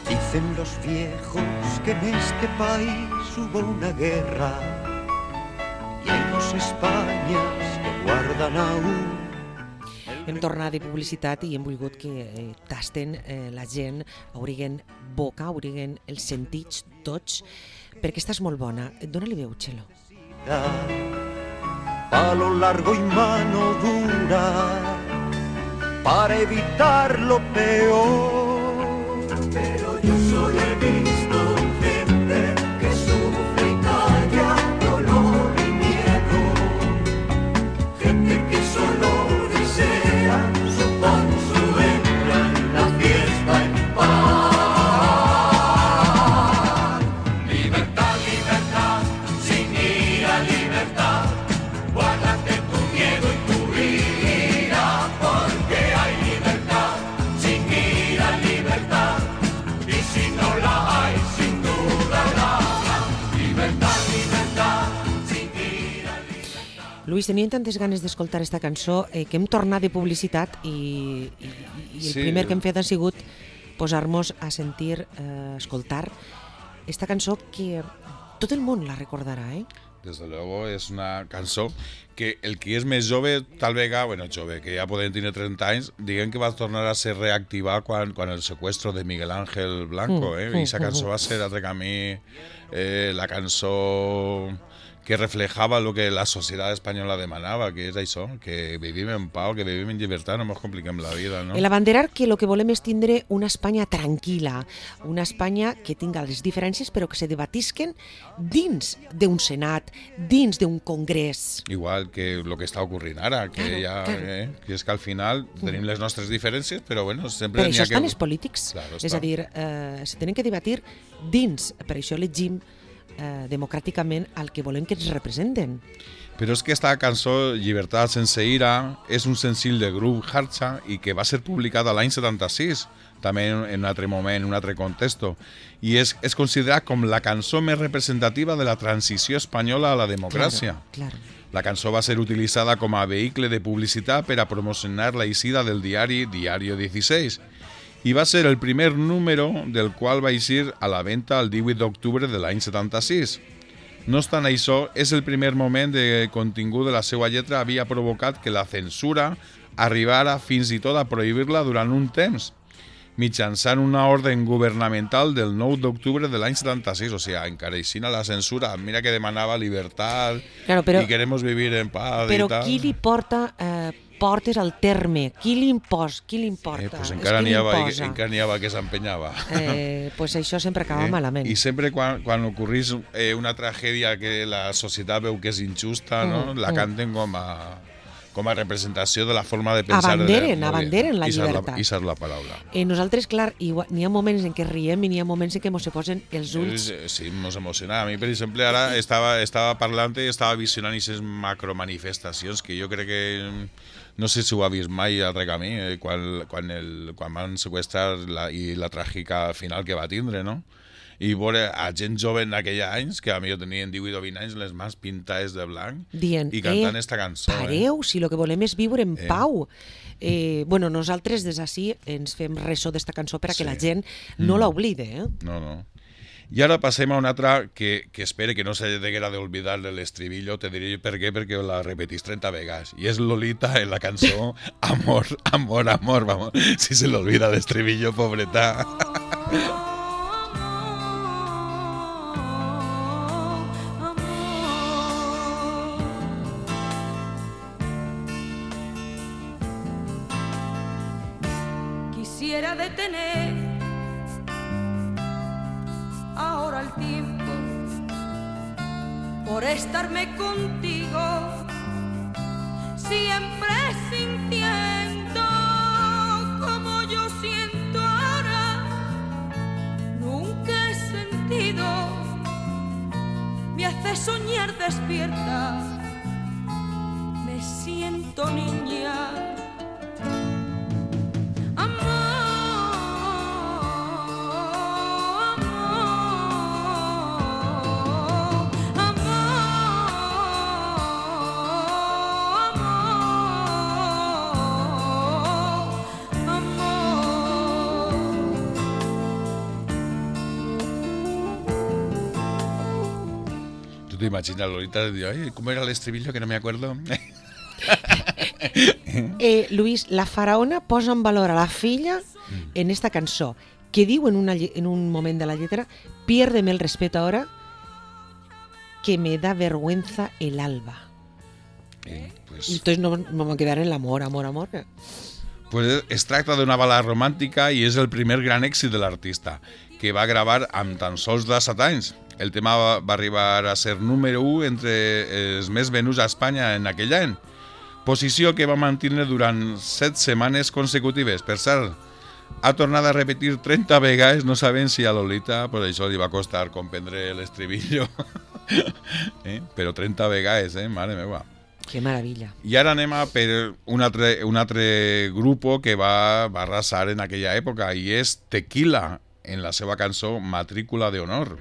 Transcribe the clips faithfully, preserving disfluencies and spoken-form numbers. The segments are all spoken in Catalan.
Dicen los viejos que en este país hubo una guerra y hay dos Españas que guardan aún. Hem tornat de publicitat i hem volgut que eh, tasten eh, la gent, obriguen boca, obriguen els sentits tots, perquè estàs molt bona. Dóna-li veu, Txelo. Palo largo y mano dura para evitar lo peor. Pero yo solo he visto gente que sufre y calla dolor y miedo, gente que solo desea su pan, su hembra y la fiesta en paz. Libertad, libertad, sin ira, libertad. Guárdate tu miedo y tu ira, porque hay libertad, sin ira, libertad. Y si no la hay, sin duda la habrá. Libertad, libertad, sin ira, libertad. Luis, tenien tantes ganes d'escoltar esta cançó eh, que hem tornat de publicitat i, i, i el Sí. primer que hem fet ha sigut posar-nos a sentir, eh, escoltar esta cançó que tot el món la recordarà, eh? Desde luego es una cançó que el que és més jove, tal vegada, bueno, jove, que ja poden tenir trenta anys, diguen que va tornar a ser reactivar quan, quan el secuestro de Miguel Ángel Blanco, eh? I esa cançó va ser, altre camí, eh, la cançó que reflejava lo que la societat espanyola demanava, que és això, que vivim en pau, que vivim en llibertat, no ens compliquem la vida, no? El abanderar que el que volem és tindre una Espanya tranquil·la, una Espanya que tinga les diferències però que se debatisquen dins d'un Senat, dins d'un Congrés. Igual que el que està ocorrint ara, que Claro, ja, claro. eh, que és que al final tenim les nostres diferències, però bueno, sempre Per n'hi això ha estan que... els polítics, Claro, és està. a dir, eh, se tenen que debatir dins, per això elegim eh, democràticament al que volem que ens representen. Però és que esta cançó, Llibertat sense ira, és un senzill de grup Harcha i que va ser publicada l'any setanta-sis, també en un altre moment, en un altre context, i és, és considerat com la cançó més representativa de la transició espanyola a la democràcia. Claro, claro. La cançó va ser utilitzada com a vehicle de publicitat per a promocionar la eixida del diari Diario dieciséis i va ser el primer número del qual va eixir a la venda el divuit d'octubre de l'any setanta-sis. No obstant això, és el primer moment de contingut de la seva lletra havia provocat que la censura arribara fins i tot a prohibir-la durant un temps, mitjançant una ordre governamental del nou d'octubre de l'any setanta-sis, o sigui, encareixint a la censura, mira que demanava llibertat Claro, però- i queremos vivir en paz Però i tal. qui li porta eh, portes al terme? Qui li impos? Qui li importa? Eh, pues És encara qui n'hi havia, l'imposa. encara n'hi havia que s'empenyava. Eh, pues això sempre acaba malament. I sempre quan, quan ocorrís eh, una tragèdia que la societat veu que és injusta, no? Mm, la mm. canten com a, com a representació de la forma de pensar. Abanderen, de, abanderen la Esa és llibertat. I és la paraula. Eh, nosaltres, clar, igual, n'hi ha moments en què riem i n'hi ha moments en què mos se posen els ulls. Eh, Sí, ens emociona. A mi, per exemple, ara estava, estava parlant i estava visionant aquestes macromanifestacions que jo crec que... No sé si ho ha vist mai a camí, eh, quan, quan, el, quan van sequestrar la, i la tràgica final que va tindre, no? I veure a gent jove en aquells anys, que a mi jo tenien divuit o vint anys, les mans pintades de blanc, Dient, i cantant eh, esta cançó. pareu, si el que volem és viure en Eh. pau. Eh, bueno, nosaltres des d'ací ens fem ressò d'esta cançó per a que Sí. la gent no Mm. l'oblide. Eh? No, no. I ara passem a una altra que, que espere que no se deguera d'oblidar de l'estribillo, te diré per què, perquè la repetís trenta vegades. I és Lolita en la cançó Amor, amor, amor, vamos. Si se l'olvida l'estribillo, pobreta. Quisiera detener ahora el tiempo por estarme contigo, siempre sintiendo como yo siento ahora. Nunca he sentido, me hace soñar despierta, me siento niña. te imaginas, Lolita, digo, ay, ¿cómo era el estribillo que no me acuerdo? eh, Luis, la faraona posa en valor a la filla en esta cançó, que diu en, una, en un moment de la lletra: piérdeme el respeto ahora, que me da vergüenza el alba. Eh, pues... Y entonces no, no me quedaré en l'amor, amor, amor. Pues es tracta d'una balada romàntica i és el primer gran èxit de l'artista, que va gravar amb tan sols disset anys. El tema va, va arribar a ser número u entre els més venuts a Espanya en aquell any, posició que va mantenir durant set setmanes consecutives. Per cert, ha tornat a repetir trenta vegades, no sabem si a Lolita per això li va costar comprendre l'estribillo, eh? Però trenta vegades, eh? Mare meva. Que maravilla. I ara anem a per un altre, un altre grup que va, va arrasar en aquella època, i és Tequila, en la seva cançó Matrícula de Honor.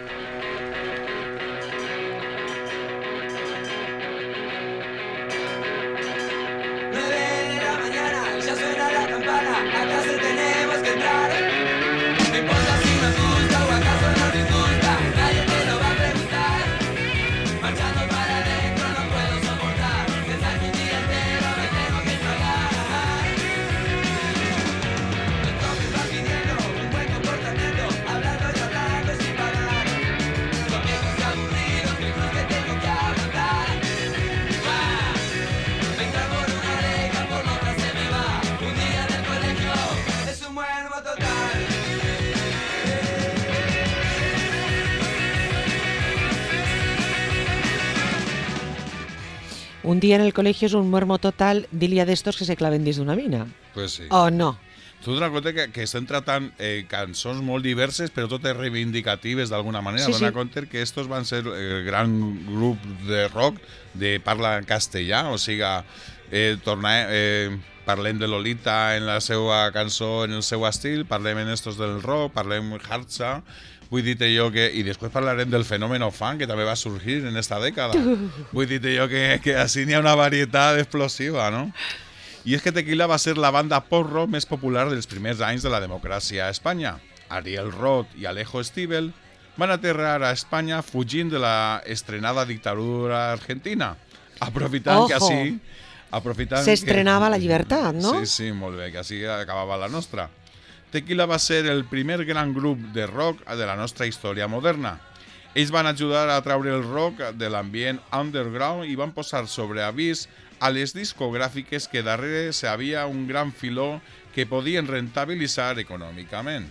Un día en el colegio es un muermo total, dilia d'estos que se claven dins d'una mina. Pues sí. O no? Tu t'has compte que, que estem tratant eh, cançons molt diverses, però totes reivindicatives d'alguna manera. Sí, Dona sí. compte que estos van ser el gran grup de rock de parla en castellà, o sigui, eh, tornar, eh, parlem de Lolita en la seva cançó, en el seu estil, parlem en estos del rock, parlem Hartza, vull dir-te jo que... I després parlarem del fenómeno fan, que també va sorgir en esta dècada. Vull dir-te jo que, que així n'hi ha una varietat explosiva, no? I és que Tequila va ser la banda pop-rock més popular dels primers anys de la democràcia a Espanya. Ariel Roth i Alejo Stivel van aterrar a Espanya fugint de la estrenada dictadura argentina, aprofitant Ojo. que així... aprofitant Se estrenava que... la llibertat, no? Sí, sí, molt bé, que així acabava la nostra. Tequila va ser el primer gran grup de rock de la nostra història moderna. Ells van ajudar a traure el rock de l'ambient underground i van posar sobre avís a les discogràfiques que darrere hi havia un gran filó que podien rentabilitzar econòmicament.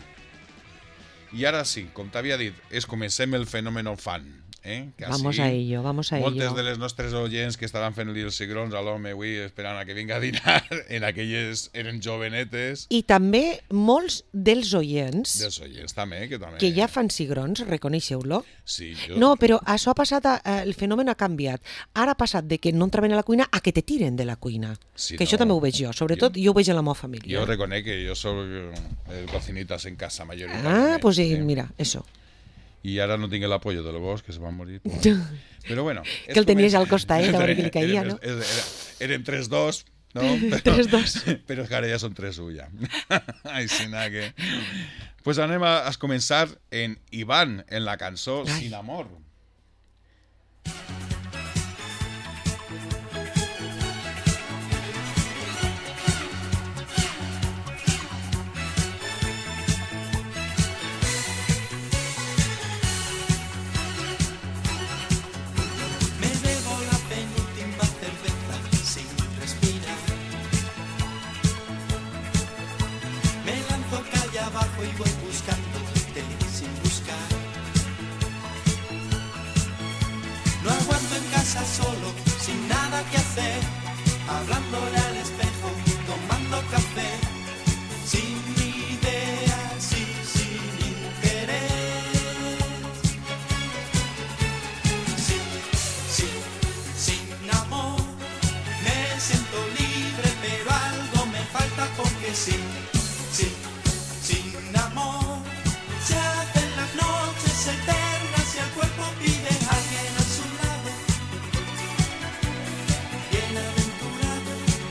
I ara sí, com t'havia dit, és comencem el fenomen fan. Eh? Que Vamos així, a ello, vamos a moltes ello. de les nostres oients que estaran fent-li els cigrons a l'home avui esperant a que vinga a dinar, en aquelles eren jovenetes. I també molts dels oients Dels oients també, que també... que ja fan cigrons, reconeixeu-lo. Sí, jo... No, però això ha passat, eh, el fenomen ha canviat. Ara ha passat de que no entraven a la cuina a que te tiren de la cuina. Sí, que no. això també ho veig jo. Sobretot jo, jo ho veig en la meva família. Jo reconec que jo soc el cocinitas en casa majoritàriament. Ah, pues sí, mira, eso. I ara no tinc el apoyo del gos, que se va morir. Però bueno... Que el tenies al costat, a veure que li caia, érem, no? Érem, érem tres dos, no? Però, tres dos. Però que ara ja són tres u, ja. Així que... Pues anem a, a començar en Iván, en la cançó Ai. Sin Amor. Y voy buscándote sin buscar. No aguanto en casa solo, sin nada que hacer, hablándole al espejo, tomando café, sin ideas y sin interés. Sin, sin, sin amor, me siento libre, pero algo me falta porque sí, sí. Sin amor, se hacen las noches eternas y el cuerpo pide a alguien a su lado, bienaventurado.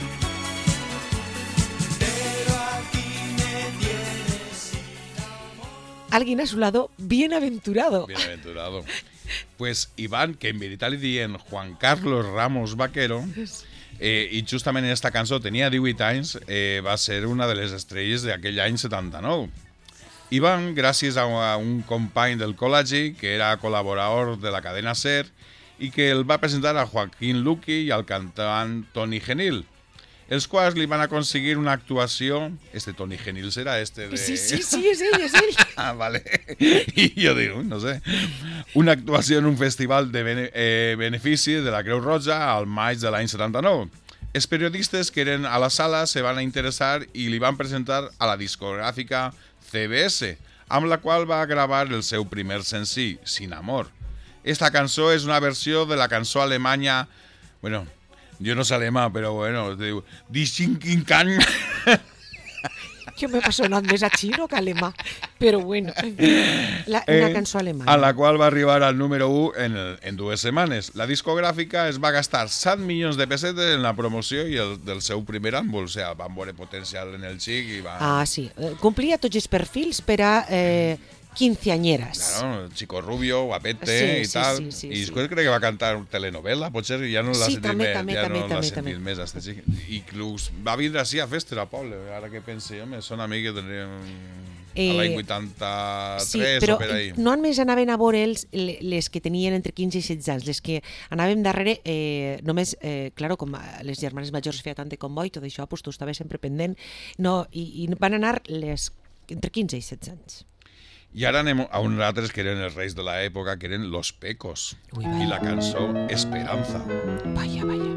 Pero aquí me tienes sin amor. Alguien a su lado, bienaventurado. Bienaventurado. pues Iván, que en veritat li diuen Juan Carlos Ramos Vaquero, eh, i justament en esta cançó tenia divuit anys, eh, va ser una de les estrelles d'aquell any setanta-nou. Iván, gràcies a un company del col·legi, que era col·laborador de la cadena SER, i que el va presentar a Joaquín Luqui i al cantant Toni Genil, els quals li van aconseguir una actuació... Este Toni Genil serà este de... Sí, sí, sí, és ell, és ell. Ah, vale. I jo dic, no sé, una actuació en un festival de bene, eh, benefici de la Creu Roja al maig de l'any setanta-nou. Els periodistes que eren a la sala se van a interessar i li van presentar a la discogràfica C B S, amb la qual va gravar el seu primer senzill, Sin Amor. Esta cançó és una versió de la cançó alemanya... Bueno, jo no sé alemà, però bueno, es diu Die Schinkenkan. Jo m'he sonat més a xino que a alemà, però bueno, la, una Eh, cançó alemanya. A la qual va arribar al número u en, el, en dues setmanes. La discogràfica es va gastar set milions de pessetes en la promoció i el, del seu primer àmbul, o sigui, van veure potencial en el xic i van... Ah, sí, eh, complia tots els perfils per a eh, quinceañeres. Claro, chico rubio, guapete Sí, y sí, tal. sí, sí, y sí. después creo que va a cantar telenovela, potser ja no l'ha Sí, sentit també, més, també, ja també, no l'ha també, sentit també. més a este xic. Inclús va vindre així a festa a poble, ara que pense, home, són amics que tindrien Eh, a l'any vuitanta-tres Sí, però o per ahí. no només anaven a veure els, le- les que tenien entre quinze i setze anys, les que anàvem darrere, eh, només, eh, claro, com a les germanes majors feia tant de comboi, tot això, pues, tu estaves sempre pendent, no, i, i van anar les entre quinze i setze anys. I ara anem a uns altres que eren els reis de l'època, que eren Los Pecos. Ui, I la cançó Esperanza. Vaya, vaya.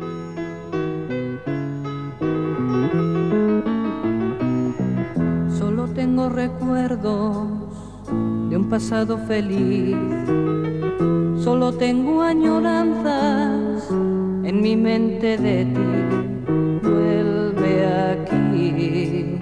Solo tengo recuerdos de un pasado feliz. Solo tengo añoranzas en mi mente de ti. Vuelve aquí.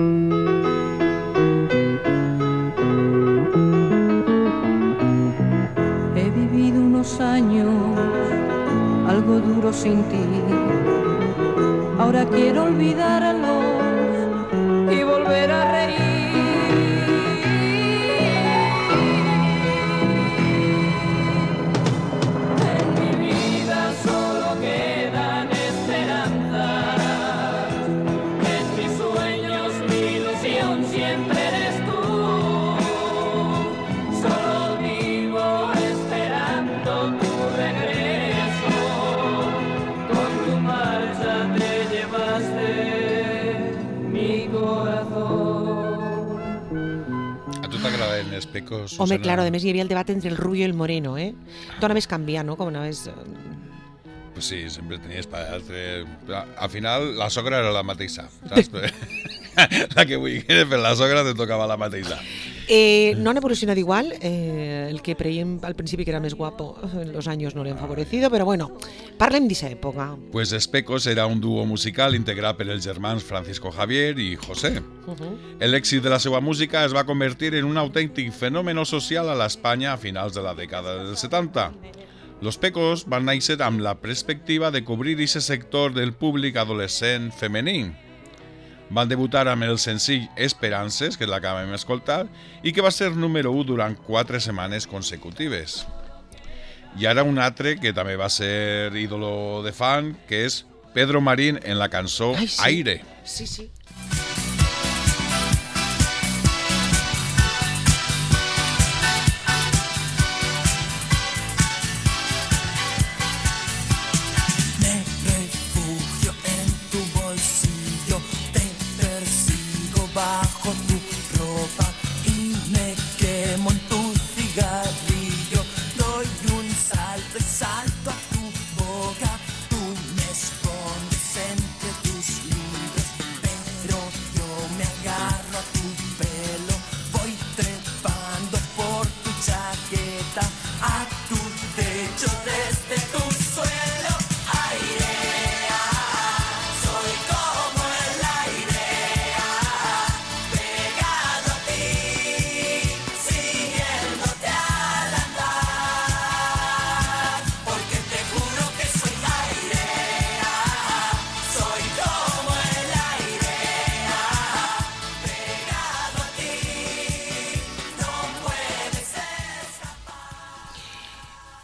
He vivido unos años algo duros sin ti. Ahora quiero olvidarlos y volver a reír. En mi vida solo quedan esperanzas. En mis sueños mi ilusión siempre eres tú. Solo vivo esperando tu regreso. Con tu marcha te llevaste mi corazón. A tu t'agraden els Pecos? Home, Susana? claro, a més hi havia el debat entre el rubio i el moreno, eh? Tu anaves canviant, no? Com anaves... eh, Pues sí, sempre tenies per altre... Al final, la sogra era la mateixa, saps? La que vull dir, per la sogra te tocava la mateixa. Eh, no han evolucionado igual, eh, el que creíem al principi que era més guapo en los años no le han favorecido, però bueno, parlem d'esa època. Pues Els Pecos era un dúo musical integrat per els germans Francisco Javier i José. Uh-huh. L'èxit de la seva música es va convertir en un autèntic fenomen social a l'Espanya a finals de la dècada dels setanta. Los Pecos van néixer amb la perspectiva de cobrir aquest sector del públic adolescent femení. Van debutar amb el senzill Esperances, que és la que vam escoltar, i que va ser número u durant quatre setmanes consecutives. I ara un altre que també va ser ídolo de fan, que és Pedro Marín en la cançó Ai, sí. Aire. Sí, sí. Me refugio en tu bolsillo, te persigo bajo tu ropa y me quemo en tu cigarrillo. Doy un salto y salto a tu boca, tú me escondes entre tus libros.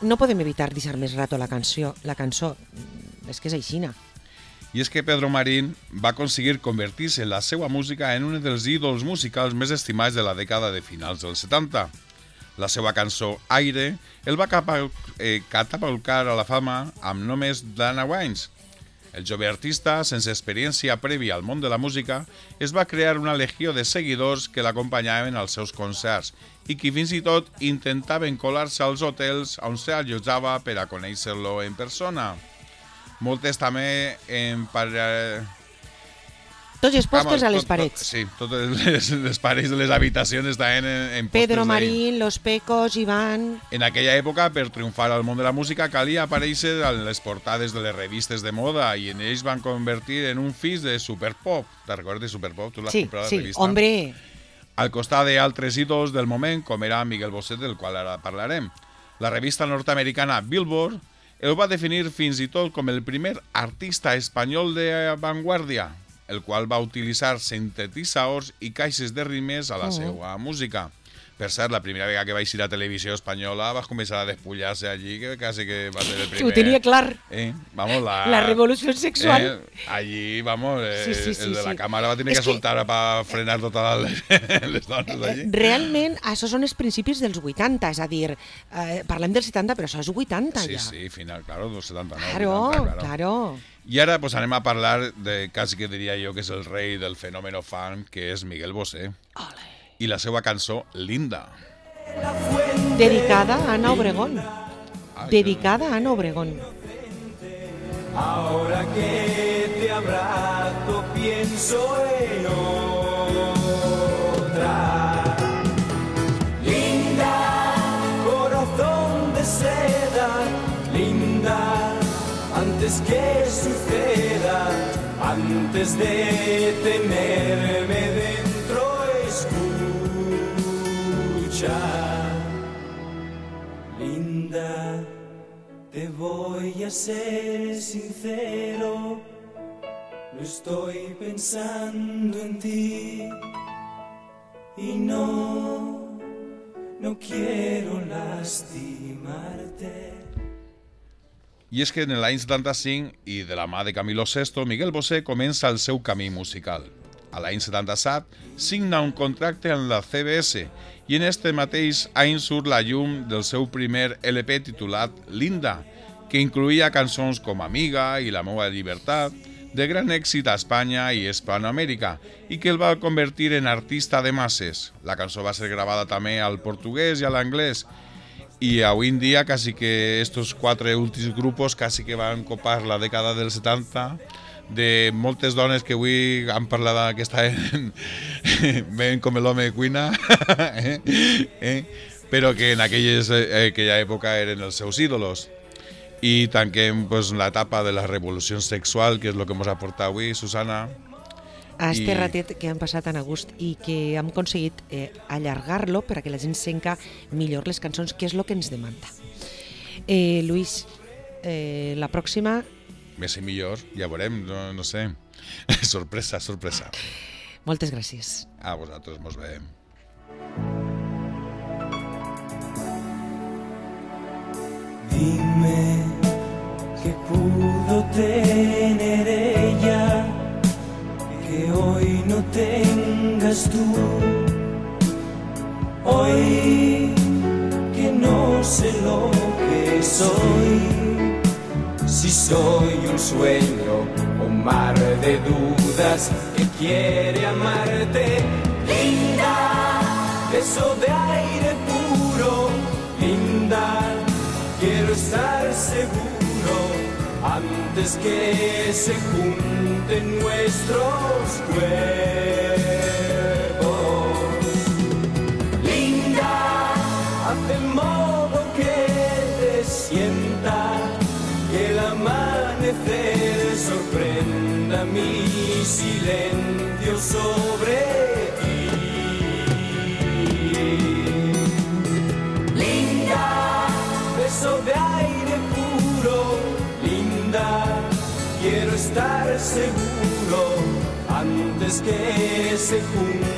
no podem evitar deixar més rato la canció, la cançó. És que és aixina. I és que Pedro Marín va aconseguir convertir-se la seva música en un dels ídols musicals més estimats de la dècada de finals dels setanta. La seva cançó Aire el va catapultar a la fama amb només dinou anys. El jove artista, sense experiència prèvia al món de la música, es va crear una legió de seguidors que l'acompanyaven als seus concerts i que fins i tot intentaven colar-se als hotels on s'allotjava per a conèixer-lo en persona. Moltes també en parelles... Tots expostos a les parets. Sí, totes les, les parets de les habitacions estaven en, en postes Pedro d'ahí. Marín, Los Pecos, Iván... En aquella època, per triomfar al món de la música, calia aparèixer en les portades de les revistes de moda i en ells van convertir en un fils de Superpop. Te'n recordes de Superpop? Tu l'has Sí, comprat, sí, la revista? hombre... Al costat d'altres ídols del moment, com era Miguel Bosé, del qual ara parlarem. La revista nord-americana Billboard el va definir fins i tot com el primer artista espanyol d'avantguàrdia, el qual va utilitzar sintetitzadors i caixes de rimes a la Oh. seva música. Per cert, la primera vegada que vaig ir a televisió espanyola vas començar a despullar-se allí, que quasi que va ser el primer. Que ho tenia clar. Eh? Vamos, la, La revolució sexual. Eh, allí, vamos, eh, Sí, sí, sí, el de la sí. càmera va tenir És que que- soltar per frenar totes les, les dones d'allí. Realment, això són els principis dels vuitanta, és a dir, eh, parlem dels setanta, però això és vuitanta Sí, ja. sí, final, claro, dels setanta-nou. Claro, vuitanta, claro. I ara pues, anem a parlar de, quasi que diria jo, que és el rei del fenòmeno fan, que és Miguel Bosé, Ole. i la seva cançó Linda. Dedicada a Ana Obregón. Ah, Dedicada a Ana Obregón. Ahora que te abrazo pienso en otra. Linda, corazón de seda, linda, antes que suceda, antes de tenerme dentro, escucha. Linda, te voy a ser sincero, no estoy pensando en ti y no, no quiero lastimarte. I és que en l'any setanta-cinc, i de la mà de Camilo Sesto, Miguel Bosé comença el seu camí musical. A l'any setanta-set signa un contracte amb la C B S i en este mateix any surt la llum del seu primer L P titulat Linda, que incluïa cançons com Amiga i La meua llibertat, de gran èxit a Espanya i Hispanoamèrica, i que el va convertir en artista de masses. La cançó va ser gravada també al portuguès i a l'anglès, i avui en dia quasi que estos quatre últims grupos quasi que van copar la dècada dels setanta de moltes dones que avui han parlat que estaven ben com l'home de cuina, eh? Eh? però que en aquelles, eh, aquella època eren els seus ídolos. I tanquem pues, l'etapa de la revolució sexual, que és el que ens ha portat avui, Susana. A este I- ratet que han passat tan a gust i que hem aconseguit eh, allargar-lo per a que la gent senca millor les cançons, que és el que ens demanda. Eh, Luis, eh, la pròxima... Més i millor, ja veurem, no, no sé. sorpresa, sorpresa. Moltes gràcies. A vosaltres mos veiem. Dime qué pudo tener ella que hoy no tengas tú. Hoy que no sé lo que soy, si soy un sueño o un mar de dudas que quiere amarte. Linda, beso de aire puro, linda, quiero estar seguro antes que se junten nuestros cuerpos. Linda, haz de modo que te sienta, que el amanecer sorprenda mi silencio sobre ti. Linda, beso de aire puro, linda, quiero estar seguro antes que se junten